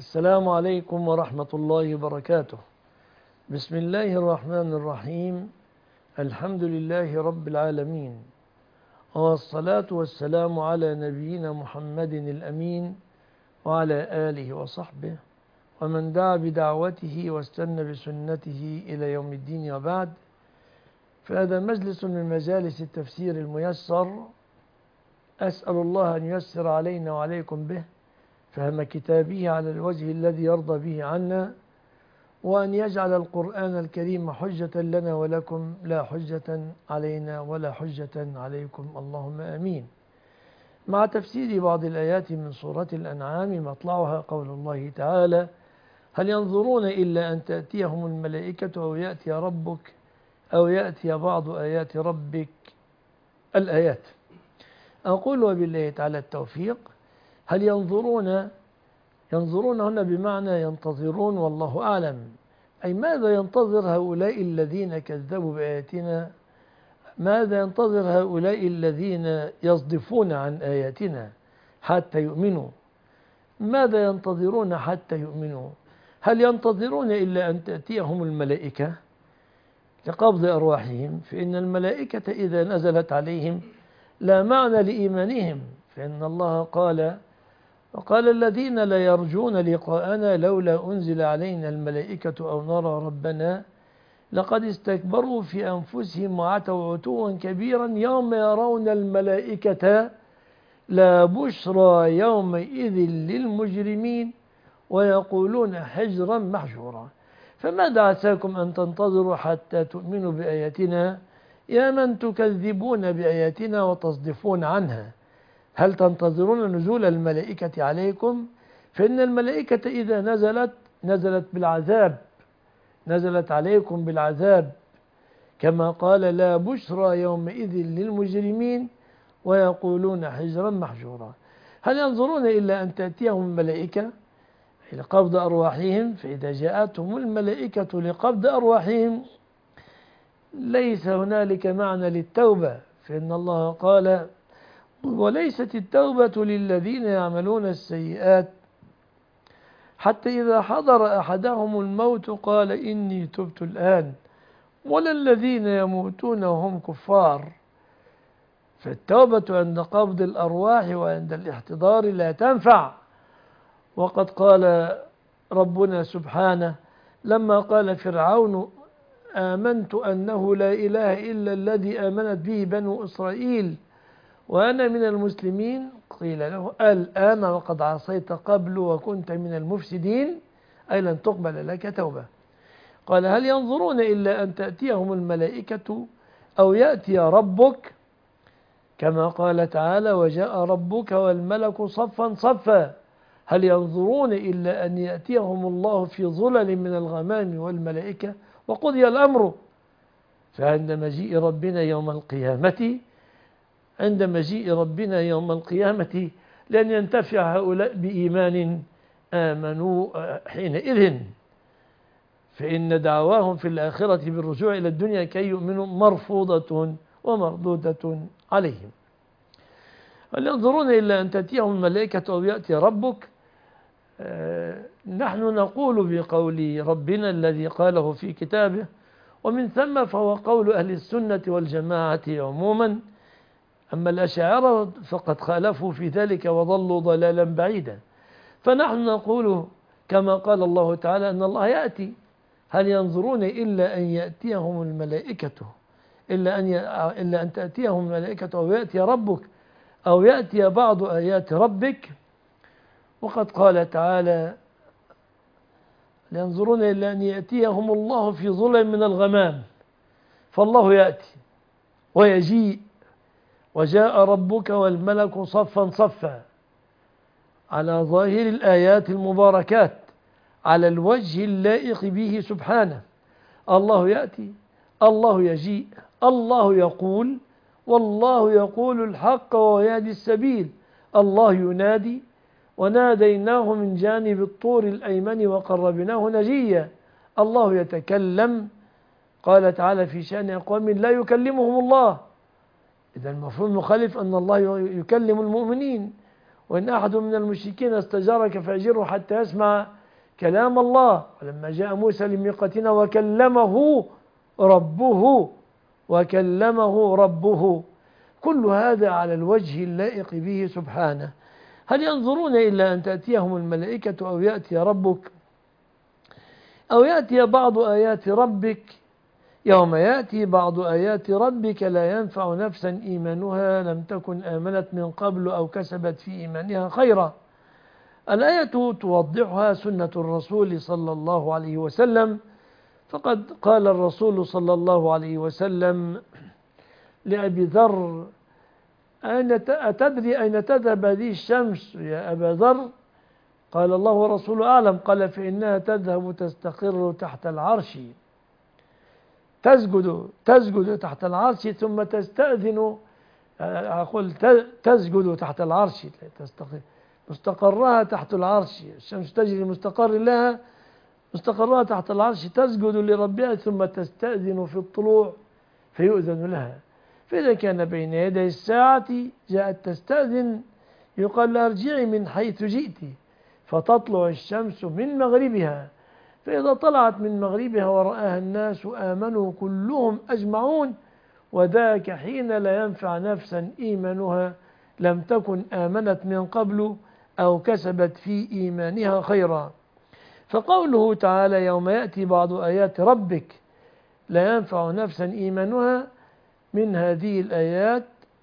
السلام عليكم ورحمة الله وبركاته. بسم الله الرحمن الرحيم. الحمد لله رب العالمين، والصلاة والسلام على نبينا محمد الأمين وعلى آله وصحبه ومن دعا بدعوته واستنى بسنته إلى يوم الدين، وبعد. فهذا مجلس من مجالس التفسير الميسر، أسأل الله أن ييسر علينا وعليكم به فهم كتابه على الوجه الذي يرضى به عنا، وأن يجعل القرآن الكريم حجة لنا ولكم، لا حجة علينا ولا حجة عليكم، اللهم آمين. مع تفسير بعض الآيات من سورة الأنعام، مطلعها قول الله تعالى: هل ينظرون إلا أن تأتيهم الملائكة أو يأتي ربك أو يأتي بعض آيات ربك. الآيات. أقول وبالله تعالى التوفيق. هل ينظرون هنا بمعنى ينتظرون، والله أعلم. أي ماذا ينتظر هؤلاء الذين كذبوا بآياتنا؟ ماذا ينتظر هؤلاء الذين يصدفون عن آياتنا حتى يؤمنوا؟ ماذا ينتظرون حتى يؤمنوا؟ هل ينتظرون إلا أن تأتيهم الملائكة لقبض أرواحهم؟ فإن الملائكة إذا نزلت عليهم لا معنى لإيمانهم، فإن الله قال: وقال الذين لا يرجون لقاءنا لولا أنزل علينا الملائكة أو نرى ربنا لقد استكبروا في أنفسهم وعتوا عتوا كبيرا يوم يرون الملائكة لا بشرى يومئذ للمجرمين ويقولون حجرا محجورا. فماذا عساكم أن تنتظروا حتى تؤمنوا بآياتنا يا من تكذبون بآياتنا وتصدفون عنها؟ هل تنتظرون نزول الملائكة عليكم؟ فإن الملائكة إذا نزلت بالعذاب، نزلت عليكم بالعذاب، كما قال: لا بشرى يومئذ للمجرمين ويقولون حجرا محجورا. هل ينظرون إلا أن تأتيهم الملائكة لقبض أرواحهم؟ فإذا جاءتهم الملائكة لقبض أرواحهم ليس هنالك معنى للتوبة، فإن الله قال: وليست التوبة للذين يعملون السيئات حتى إذا حضر أحدهم الموت قال إني تبت الآن، ولا الذين يموتون وهم كفار. فالتوبة عند قبض الأرواح وعند الاحتضار لا تنفع. وقد قال ربنا سبحانه لما قال فرعون: آمنت أنه لا إله إلا الذي آمنت به بنو إسرائيل وأنا من المسلمين، قيل له: الآن وقد عصيت قبل وكنت من المفسدين، أي لن تقبل لك توبة. قال: هل ينظرون إلا أن تأتيهم الملائكة أو يأتي ربك، كما قال تعالى: وجاء ربك والملك صفا صفا. هل ينظرون إلا أن يأتيهم الله في ظلل من الغمام والملائكة وقضي الأمر. فعند مجيء ربنا يوم القيامة لن ينتفع هؤلاء بإيمان آمنوا حينئذ، فإن دعواهم في الآخرة بالرجوع إلى الدنيا كي يؤمنوا مرفوضة ومردودة عليهم. هل ينظرون إلا أن تأتيهم الملائكة أو يأتي ربك؟ نحن نقول بقول ربنا الذي قاله في كتابه، ومن ثم فهو قول أهل السنة والجماعة عموما. أما الأشاعرة فقد خالفوا في ذلك وضلوا ضلالا بعيدا. فنحن نقول كما قال الله تعالى أن الله يأتي. هل ينظرون إلا أن يأتيهم الملائكة إلا أن تأتيهم الملائكة أو يأتي ربك أو يأتي بعض آيات ربك. وقد قال تعالى: ينظرون إلا أن يأتيهم الله في ظلل من الغمام. فالله يأتي ويجيء، وجاء ربك والملك صفا صفا، على ظاهر الآيات المباركات، على الوجه اللائق به سبحانه. الله يأتي، الله يجيء، الله يقول، والله يقول الحق وهو يهدي السبيل. الله ينادي: وناديناه من جانب الطور الأيمن وقربناه نجيا. الله يتكلم، قال تعالى في شأن أقوام لا يكلمهم الله. إذا المفروض مخالف أن الله يكلم المؤمنين. وإن أحد من المشركين استجارك فأجره حتى يسمع كلام الله. ولما جاء موسى لميقاتنا وكلمه ربه. كل هذا على الوجه اللائق به سبحانه. هل ينظرون إلا أن تأتيهم الملائكة أو يأتي ربك أو يأتي بعض آيات ربك؟ يوم يأتي بعض آيات ربك لا ينفع نفسا إيمانها لم تكن آمنت من قبل أو كسبت في إيمانها خيرا. الآية توضحها سنة الرسول صلى الله عليه وسلم، فقد قال الرسول صلى الله عليه وسلم لأبي ذر: أتدري أين تذهب هذه الشمس يا أبا ذر؟ قال: الله ورسوله أعلم. قال: فإنها تذهب تستقر تحت العرش، تسجد تحت العرش ثم تستأذن. أقول تسجد تحت العرش، مستقرها تحت العرش. الشمس تجري مستقر لها، مستقرها تحت العرش، تسجد لربها ثم تستأذن في الطلوع فيؤذن لها. فإذا كان بين يدي الساعة جاءت تستأذن يقال لها: ارجعي من حيث جئت، فتطلع الشمس من مغربها، فإذا طلعت من مغربها ورآها الناس آمنوا كلهم أجمعون، وذاك حين لا ينفع نفسا إيمانها لم تكن آمنت من قبل أو كسبت في إيمانها خيرا. فقوله تعالى: يوم يأتي بعض آيات ربك لا ينفع نفسا إيمانها، من هذه الآيات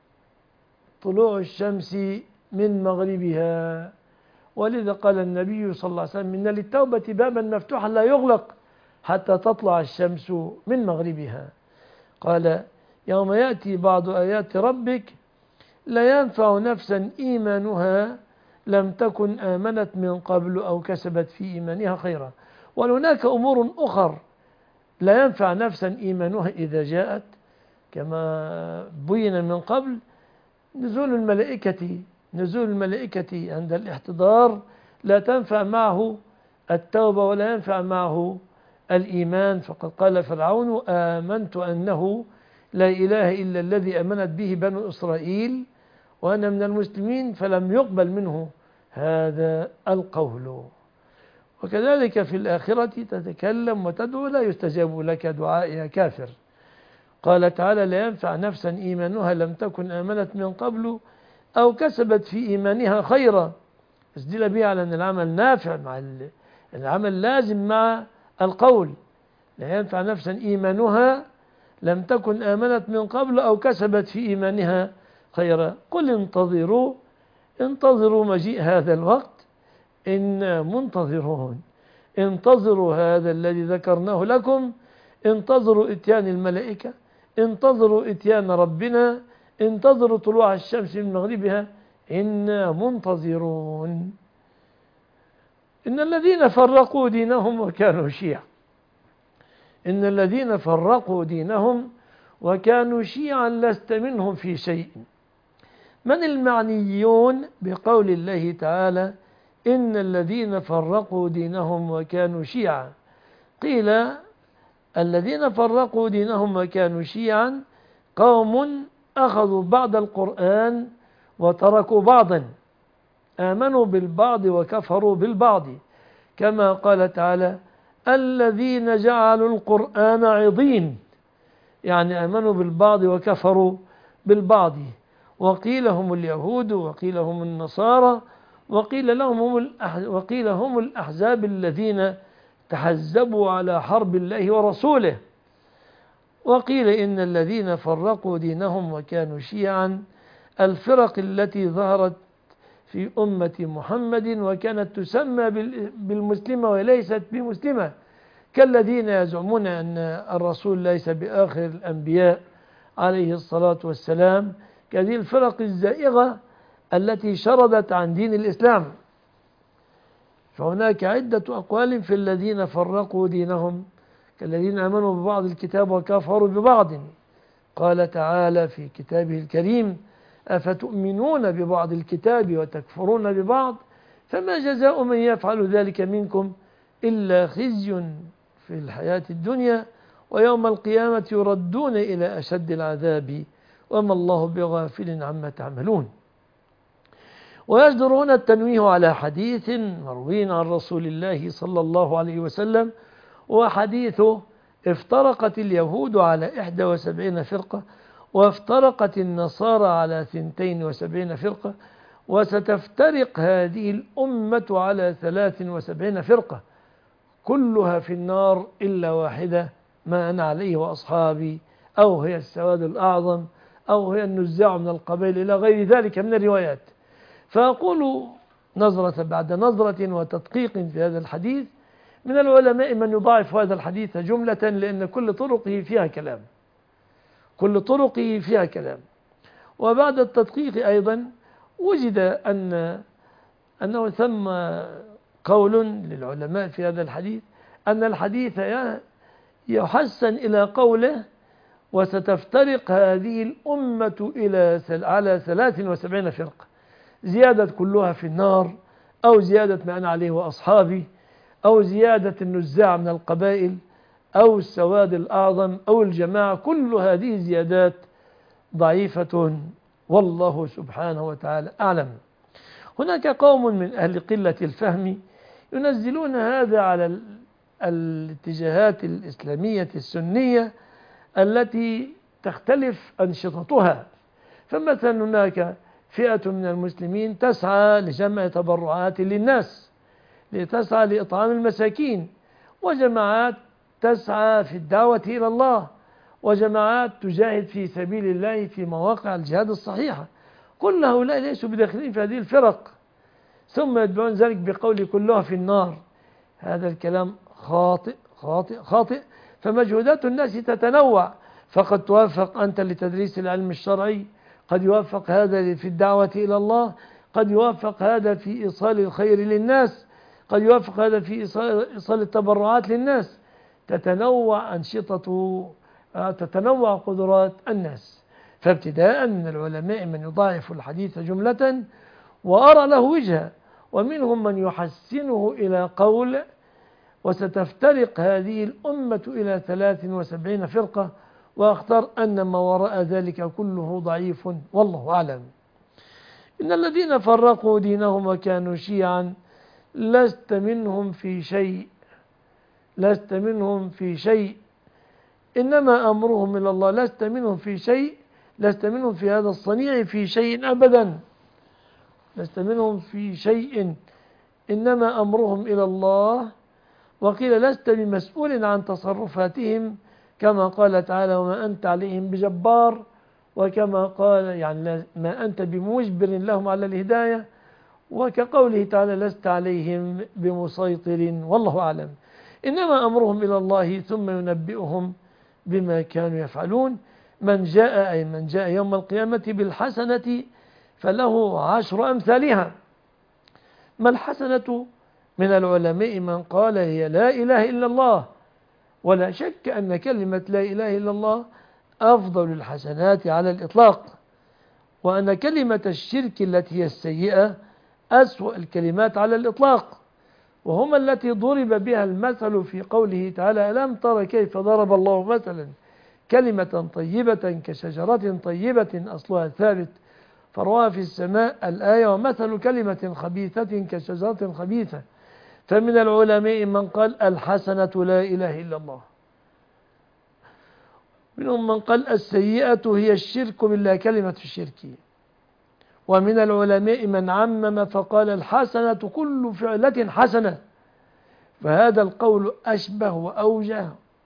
طلوع الشمس من مغربها. ولذا قال النبي صلى الله عليه وسلم: إن للتوبة بابا مفتوحا لا يغلق حتى تطلع الشمس من مغربها. قال: يوم يأتي بعض آيات ربك لا ينفع نفسا إيمانها لم تكن آمنت من قبل أو كسبت في إيمانها خيرا. وهناك أمور أخر لا ينفع نفسا إيمانها إذا جاءت، كما بين من قبل: نزول الملائكة عند الاحتضار لا تنفع معه التوبة ولا ينفع معه الإيمان. فقد قال فرعون: آمنت أنه لا إله إلا الذي أمنت به بنو إسرائيل وأنا من المسلمين، فلم يقبل منه هذا القول. وكذلك في الآخرة تتكلم وتدعو لا يستجاب لك دعاء يا كافر. قال تعالى: لا ينفع نفسا إيمانها لم تكن آمنت من قبل أو كسبت في إيمانها خيرا. استدل به على أن العمل نافع، مع العمل لازم مع القول. لا ينفع نفسا إيمانها لم تكن آمنت من قبل أو كسبت في إيمانها خيرا. قل انتظروا مجيء هذا الوقت إنا منتظرون. انتظروا هذا الذي ذكرناه لكم، انتظروا إتيان الملائكة، انتظروا إتيان ربنا، انتظروا طلوع الشمس من مغربها، إنا منتظرون. إن الذين فرقوا دينهم وكانوا شيعا، إن الذين فرقوا دينهم وكانوا شيعا لست منهم في شيء. من المعنيون بقول الله تعالى: إن الذين فرقوا دينهم وكانوا شيعا؟ قيل: الذين فرقوا دينهم وكانوا شيعا قوم أخذوا بعض القرآن وتركوا بعضا، آمنوا بالبعض وكفروا بالبعض، كما قال تعالى: الذين جعلوا القرآن عضين، يعني آمنوا بالبعض وكفروا بالبعض. وقيل هم اليهود وقيل هم النصارى وقيل هم الأحزاب الذين تحزبوا على حرب الله ورسوله. وقيل إن الذين فرقوا دينهم وكانوا شيعا الفرق التي ظهرت في أمة محمد وكانت تسمى بالمسلمة وليست بمسلمة، كالذين يزعمون أن الرسول ليس بآخر الأنبياء عليه الصلاة والسلام، كهذه الفرق الزائغة التي شردت عن دين الإسلام. فهناك عدة أقوال في الذين فرقوا دينهم، كالذين آمنوا ببعض الكتاب وكفروا ببعض. قال تعالى في كتابه الكريم: أفتؤمنون ببعض الكتاب وتكفرون ببعض، فما جزاء من يفعل ذلك منكم إلا خزي في الحياة الدنيا ويوم القيامة يردون إلى أشد العذاب وما الله بغافل عما تعملون. ويجدر هنا التنويه على حديث مروي عن رسول الله صلى الله عليه وسلم، وحديثه: افترقت اليهود على 71 فرقة، وافترقت النصارى على 72 فرقة، وستفترق هذه الأمة على 73 فرقة، كلها في النار إلا واحدة، ما أنا عليه وأصحابي، أو هي السواد الأعظم، أو هي النزاع من القبائل، إلى غير ذلك من الروايات. فأقول نظرة بعد نظرة وتدقيق في هذا الحديث: من العلماء من يضاعف هذا الحديث جملة، لأن كل طرقه فيها كلام، كل طرقه فيها كلام. وبعد التدقيق أيضا وجد أنه ثم قول للعلماء في هذا الحديث أن الحديث يحسن إلى قوله: وستفترق هذه الأمة على 73 فرقة، زيادة كلها في النار، أو زيادة ما أنا عليه وأصحابي، أو زيادة النزاع من القبائل، أو السواد الأعظم، أو الجماعة. كل هذه زيادات ضعيفة، والله سبحانه وتعالى أعلم. هناك قوم من أهل قلة الفهم ينزلون هذا على الاتجاهات الإسلامية السنية التي تختلف أنشطتها. فمثلا هناك فئة من المسلمين تسعى لجمع تبرعات للناس، لتسعى لإطعام المساكين، وجماعات تسعى في الدعوة إلى الله، وجماعات تجاهد في سبيل الله في مواقع الجهاد الصحيحة. كل هؤلاء ليسوا بداخلين في هذه الفرق، ثم يتبعون ذلك بقول كلها في النار. هذا الكلام خاطئ خاطئ خاطئ. فمجهودات الناس تتنوع، فقد توافق أنت لتدريس العلم الشرعي، قد يوافق هذا في الدعوة إلى الله، قد يوافق هذا في إيصال الخير للناس، قد يوافق هذا في إيصال التبرعات للناس. تتنوع أنشطة، تتنوع قدرات الناس. فابتداء من العلماء من يضاعف الحديث جملة وأرى له وجهة، ومنهم من يحسنه إلى قول: وستفترق هذه الأمة إلى 73 فرقة، وأختار أن ما وراء ذلك كله ضعيف، والله أعلم. إن الذين فرقوا دينهم وكانوا شيعا لست منهم في شيء، لست منهم في شيء، إنما أمرهم إلى الله. لست منهم في شيء، لست منهم في هذا الصنيع في شيء أبدا، لست منهم في شيء، إنما أمرهم إلى الله. وقيل: لست بمسؤول عن تصرفاتهم، كما قال تعالى: وما أنت عليهم بجبار، وكما قال يعني ما أنت بمجبر لهم على الهداية، وكقوله تعالى: لست عليهم بمسيطر، والله أعلم. إنما أمرهم إلى الله ثم ينبئهم بما كانوا يفعلون. من جاء يوم القيامة بالحسنة فله 10 أمثالها. ما الحسنة؟ من العلماء من قال: هي لا إله إلا الله. ولا شك أن كلمة لا إله إلا الله أفضل الحسنات على الإطلاق، وأن كلمة الشرك التي هي السيئة أسوأ الكلمات على الإطلاق، وهما التي ضرب بها المثل في قوله تعالى: ألم تر كيف ضرب الله مثلا كلمة طيبة كشجرة طيبة أصلها ثابت فرعها في السماء، الآية: ومثل كلمة خبيثة كشجرة خبيثة. فمن العلماء من قال: الحسنة لا إله إلا الله. منهم من قال: السيئة هي الشرك بالله، كلمة الشرك. ومن العلماء من عمم فقال: الحسنة كل فعلة حسنة. فهذا القول أشبه وأوجه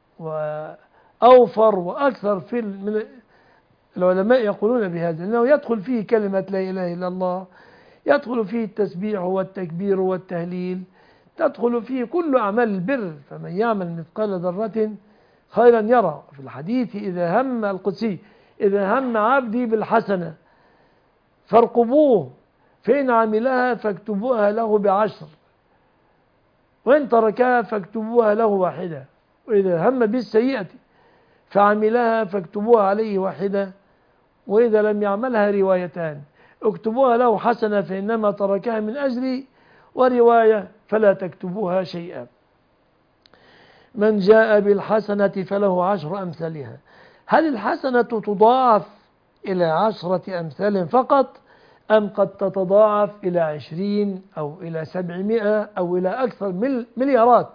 وأوفر وأكثر. من العلماء يقولون بهذا، أنه يدخل فيه كلمة لا إله إلا الله، يدخل فيه التسبيح والتكبير والتهليل، تدخل فيه كل أعمال البر. فمن يعمل مثقال ذرة خيرا يرى. في الحديث إذا هم القدسي: إذا هم عبدي بالحسنة فارقبوه، فإن عملها فاكتبوها له ب10، وإن تركها فاكتبوها له واحدة. وإذا هم بالسيئة فعملها فاكتبوها عليه واحدة، وإذا لم يعملها روايتان: اكتبوها له حسنة فإنما تركها من أجلي، ورواية: فلا تكتبوها شيئا. من جاء بالحسنة فله 10 أمثالها. هل الحسنة تضاعف إلى 10 أمثال فقط، أم قد تتضاعف إلى 20 أو إلى 700 أو إلى أكثر مليارات؟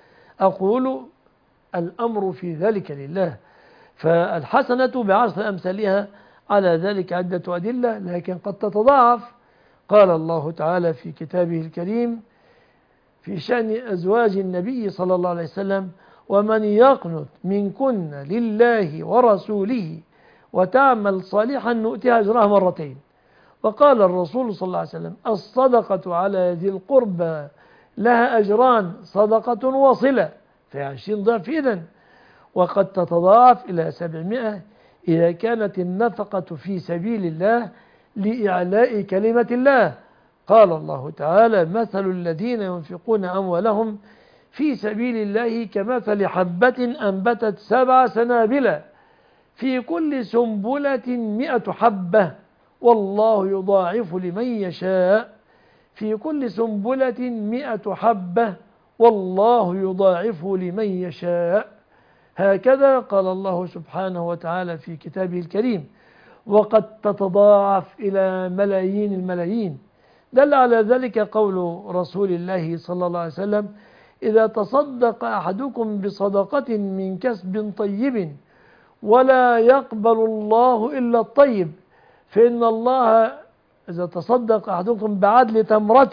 أقول الأمر في ذلك لله. فالحسنة بعشر أمثالها، على ذلك عدة أدلة، لكن قد تتضاعف. قال الله تعالى في كتابه الكريم في شأن أزواج النبي صلى الله عليه وسلم: ومن يقنت منكن لله ورسوله وتعمل صالحا نؤتها أجرها مرتين. وقال الرسول صلى الله عليه وسلم: الصدقة على ذي القربى لها أجران، صدقة وصلة، في 20 ضعف إذن. وقد تتضاعف إلى 700 إذا كانت النفقة في سبيل الله لإعلاء كلمة الله. قال الله تعالى: مثل الذين ينفقون أموالهم في سبيل الله كمثل حبة أنبتت 7 سنابل في كل سنبلة 100 حبة والله يضاعف لمن يشاء. في كل سنبلة 100 حبة والله يضاعف لمن يشاء. هكذا قال الله سبحانه وتعالى في كتابه الكريم. وقد تتضاعف إلى ملايين الملايين. دل على ذلك قول رسول الله صلى الله عليه وسلم: إذا تصدق أحدكم بصدقة من كسب طيب ولا يقبل الله إلا الطيب، فإن الله إذا تصدق أحدكم بعدل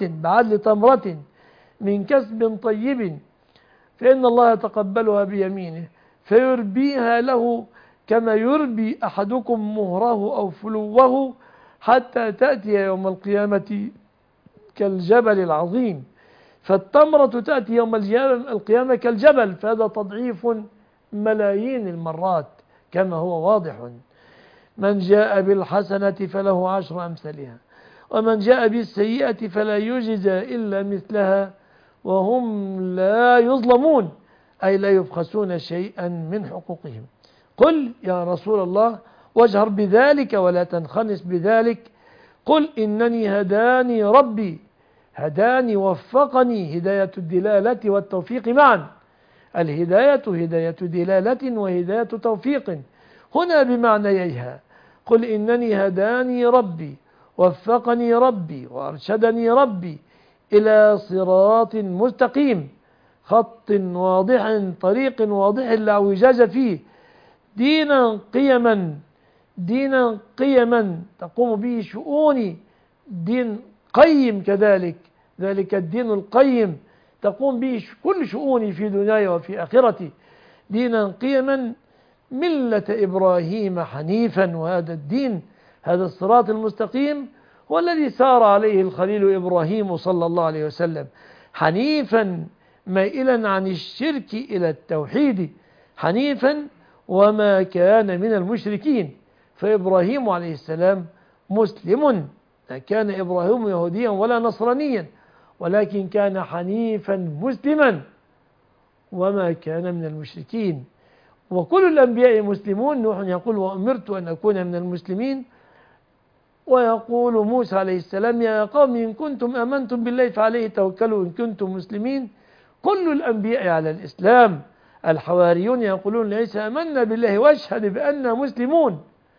تمرة من كسب طيب فإن الله يتقبلها بيمينه فيربيها له كما يربي أحدكم مهره أو فلوه حتى تأتي يوم القيامة كالجبل العظيم. فالتمرة تأتي يوم القيامة كالجبل، فهذا تضعيف ملايين المرات كما هو واضح. من جاء بالحسنة فله 10 أمثالها ومن جاء بالسيئة فلا يجزى إلا مثلها وهم لا يظلمون، أي لا يبخسون شيئا من حقوقهم. قل يا رسول الله واجهر بذلك ولا تنخنس بذلك: قل إنني هداني ربي، هداني وفقني، هداية الدلالة والتوفيق معا. الهداية هداية دلالة وهداية توفيق هنا بمعنييها. قل إنني هداني ربي وفقني ربي وأرشدني ربي إلى صراط مستقيم، خط واضح، طريق واضح لا اعوجاج فيه، دينا قيما تقوم به شؤوني، دين قيم كذلك، ذلك الدين القيم تقوم به كل شؤوني في دنياي وفي آخرتي. دينا قيما ملة إبراهيم حنيفا. وهذا الدين، هذا الصراط المستقيم هو الذي سار عليه الخليل إبراهيم صلى الله عليه وسلم، حنيفا مائلا عن الشرك إلى التوحيد، حنيفا وما كان من المشركين. فإبراهيم عليه السلام مسلم، لا كان إبراهيم يهوديا ولا نصرانيا، ولكن كان حنيفا مسلما وما كان من المشركين. وكل الأنبياء مسلمون. نوح يقول: وأمرت أن أكون من المسلمين. ويقول موسى عليه السلام: يا قوم إن كنتم آمنتم بالله فعليه توكلوا إن كنتم مسلمين. كل الأنبياء على الإسلام. الحواريون يقولون: ليس آمنا بالله واشهد بأننا مسلمون.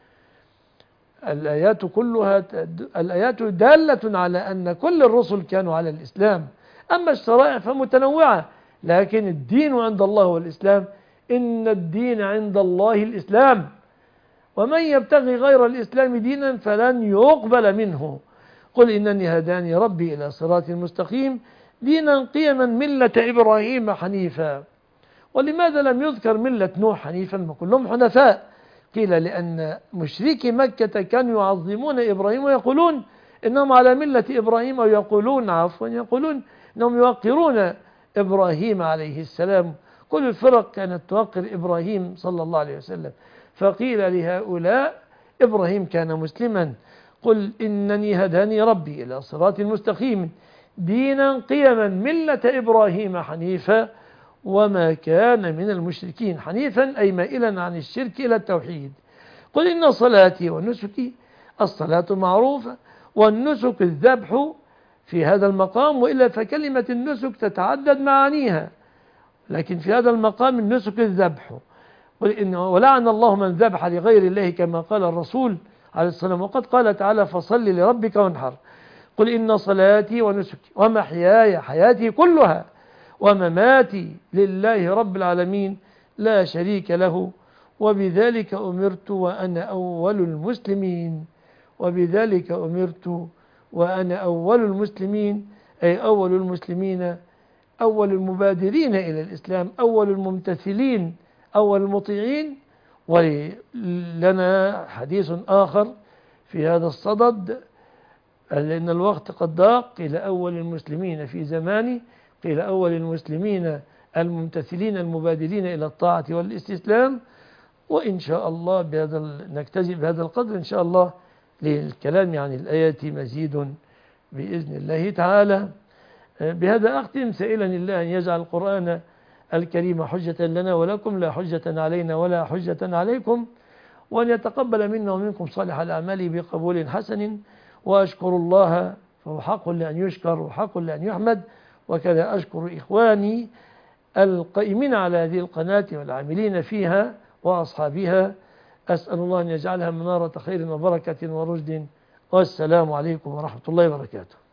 الآيات كلها الآيات دالة على أن كل الرسل كانوا على الإسلام. أما الشرائع فمتنوعة، لكن الدين عند الله هو الإسلام. إن الدين عند الله الإسلام، ومن يبتغي غير الإسلام دينا فلن يقبل منه. قل إنني هداني ربي إلى صراط مستقيم دينا قيما ملة إبراهيم حنيفا. ولماذا لم يذكر ملة نوح حنيفا وكلهم حنفاء؟ قيل لأن مشركي مكة كانوا يعظمون إبراهيم ويقولون إنهم على ملة إبراهيم، أو يقولون إنهم يوقرون إبراهيم عليه السلام. كل الفرق كانت توقر إبراهيم صلى الله عليه وسلم. فقيل لهؤلاء: إبراهيم كان مسلما. قل إنني هداني ربي إلى صراط مستقيم دينا قيما ملة إبراهيم حنيفا وما كان من المشركين. حنيفا أي مائلا عن الشرك إلى التوحيد. قل إن صلاتي ونسكي، الصلاة معروفة والنسك الذبح في هذا المقام، وإلا فكلمة النسك تتعدد معانيها، لكن في هذا المقام النسك الذبح. ولعن الله من ذبح لغير الله كما قال الرسول عليه السلام. وقد قال تعالى: فصل لربك وانحر، قل إن صلاتي ونسكي ومحياي حياتي كلها ومماتي لله رب العالمين لا شريك له وبذلك أمرت وأنا أول المسلمين. وبذلك أمرت وأنا أول المسلمين، أي أول المسلمين، أول المبادرين إلى الإسلام، أول الممتثلين، أول المطيعين. ولنا حديث آخر في هذا الصدد، لأن الوقت قد ضاق. قيل أول المسلمين في زماني، قيل أول المسلمين الممتثلين المبادرين إلى الطاعة والاستسلام. وإن شاء الله نكتفي بهذا القدر إن شاء الله، للكلام عن الآيات مزيد بإذن الله تعالى. بهذا أختم، سائلا الله أن يجعل القرآن الكريم حجة لنا ولكم، لا حجة علينا ولا حجة عليكم، وأن يتقبل منا ومنكم صالح الأعمال بقبول حسن. وأشكر الله، فهو حق لأن يشكر وحق لأن يحمد. وكذا أشكر إخواني القائمين على هذه القناة والعاملين فيها وأصحابها. أسأل الله أن يجعلها منارة خير وبركة ورشد. والسلام عليكم ورحمة الله وبركاته.